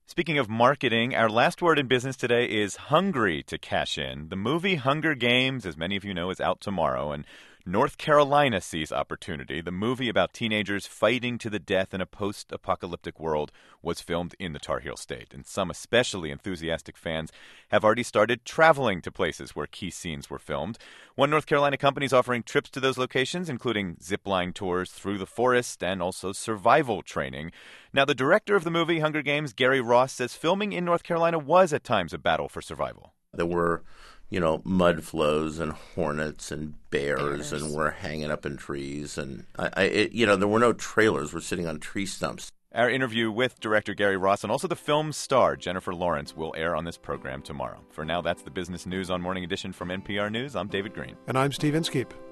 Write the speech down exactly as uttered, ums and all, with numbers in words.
Speaking of marketing, our last word in business today is hungry to cash in. The movie Hunger Games, as many of you know, is out tomorrow, and North Carolina sees opportunity. The movie about teenagers fighting to the death in a post-apocalyptic world was filmed in the Tar Heel State, and some especially enthusiastic fans have already started traveling to places where key scenes were filmed. One North Carolina company is offering trips to those locations, including zip-line tours through the forest and also survival training. Now, the director of the movie Hunger Games, Gary Ross, says filming in North Carolina was at times a battle for survival. There were, you know, mud flows and hornets and bears, bears. and we're hanging up in trees. And, I, I it, you know, there were no trailers. We're sitting on tree stumps. Our interview with director Gary Ross and also the film's star, Jennifer Lawrence, will air on this program tomorrow. For now, that's the business news on Morning Edition from N P R News. I'm David Green. And I'm Steve Inskeep.